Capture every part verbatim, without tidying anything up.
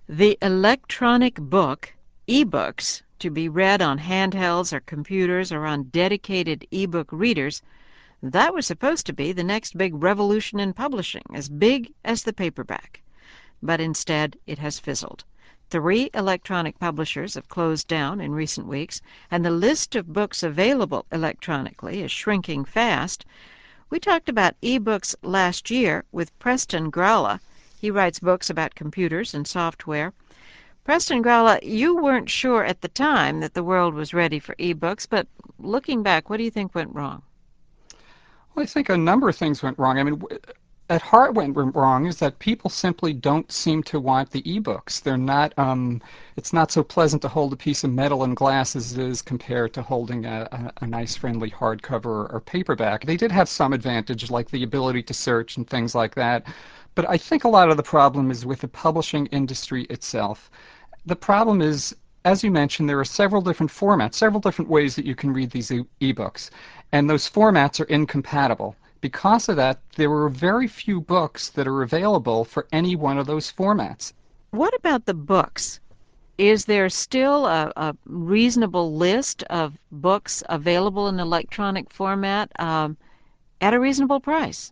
The electronic book, ebooks, to be read on handhelds or computers or on dedicated ebook readers, that was supposed to be the next big revolution in publishing, as big as the paperback. But instead, it has fizzled. Three electronic publishers have closed down in recent weeks, and the list of books available electronically is shrinking fast. We talked about ebooks last year with Preston Gralla. He writes books about computers and software. Preston Gralla, you weren't sure at the time that the world was ready for ebooks, but looking back, what do you think went wrong? Well, I think a number of things went wrong. I mean, at heart, what went wrong is that people simply don't seem to want the ebooks. They're not. Um, it's not so pleasant to hold a piece of metal and glass as it is compared to holding a, a, a nice, friendly hardcover or, or paperback. They did have some advantage, like the ability to search and things like that. But I think a lot of the problem is with the publishing industry itself. The problem is, as you mentioned, there are several different formats, several different ways that you can read these e- ebooks, and those formats are incompatible. Because of that, there are very few books that are available for any one of those formats. What about the books? Is there still a, a reasonable list of books available in electronic format um, at a reasonable price?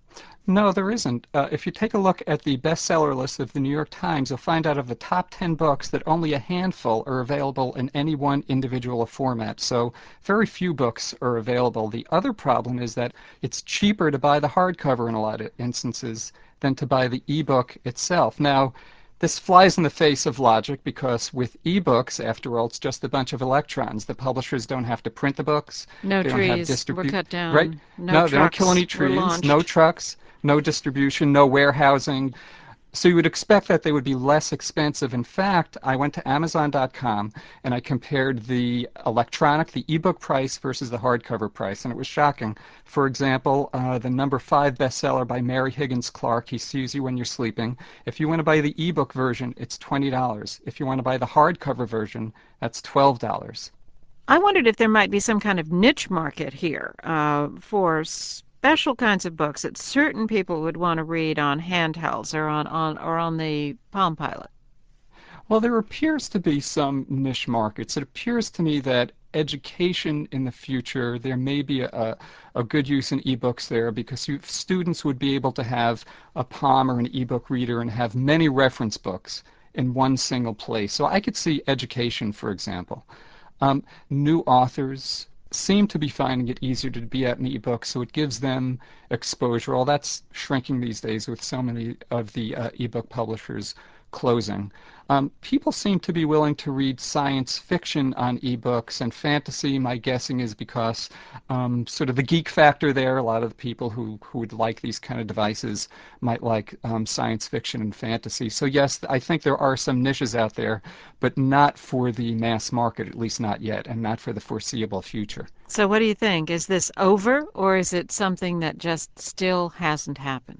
No, there isn't. Uh, if you take a look at the bestseller list of the New York Times, you'll find out of the top ten books that only a handful are available in any one individual format. So very few books are available. The other problem is that it's cheaper to buy the hardcover in a lot of instances than to buy the ebook itself. Now, this flies in the face of logic because with ebooks, after all, it's just a bunch of electrons. The publishers don't have to print the books. No They don't have trees were distribute. cut Right? down. No No, they don't kill any trucks were trees. No launched. trucks. No distribution, no warehousing. So you would expect that they would be less expensive. In fact, I went to Amazon dot com and I compared the electronic, the ebook price versus the hardcover price, and it was shocking. For example, uh, the number five bestseller by Mary Higgins Clark, He Sees You When You're Sleeping. If you want to buy the ebook version, it's twenty dollars. If you want to buy the hardcover version, that's twelve dollars. I wondered if there might be some kind of niche market here uh, for special kinds of books that certain people would want to read on handhelds or on, on or on the Palm Pilot. Well, there appears to be some niche markets. It appears to me that education in the future, there may be a, a good use in ebooks there because you, students would be able to have a Palm or an ebook reader and have many reference books in one single place. So I could see education, for example. Um, new authors seem to be finding it easier to be at an ebook, so it gives them exposure. All that's shrinking these days with so many of the uh, ebook publishers closing. Um, people seem to be willing to read science fiction on ebooks, and fantasy, my guessing, is because um, sort of the geek factor there. A lot of the people who, who would like these kind of devices might like um, science fiction and fantasy. So yes, I think there are some niches out there, but not for the mass market, at least not yet, and not for the foreseeable future. So what do you think? Is this over, or is it something that just still hasn't happened?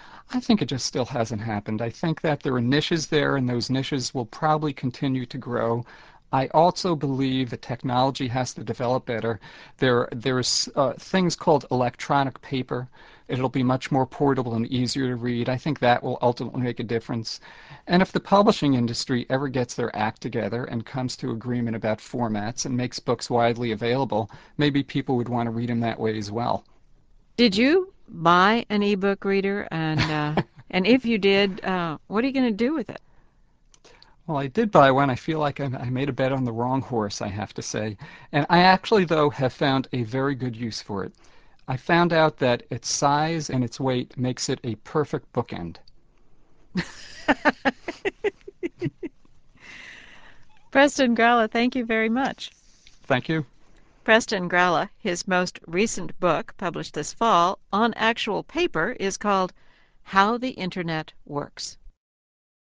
I think it just still hasn't happened. I think that there are niches there, and those niches will probably continue to grow. I also believe that technology has to develop better. There, there's uh, things called electronic paper. It'll be much more portable and easier to read. I think that will ultimately make a difference. And if the publishing industry ever gets their act together and comes to agreement about formats and makes books widely available, maybe people would want to read them that way as well. Did you buy an ebook reader? And uh, and if you did, uh, what are you going to do with it? Well, I did buy one. I feel like I, I made a bet on the wrong horse, I have to say. And I actually, though, have found a very good use for it. I found out that its size and its weight makes it a perfect bookend. Preston Gralla, thank you very much. Thank you. Preston Gralla, his most recent book, published this fall on actual paper, is called How the Internet Works.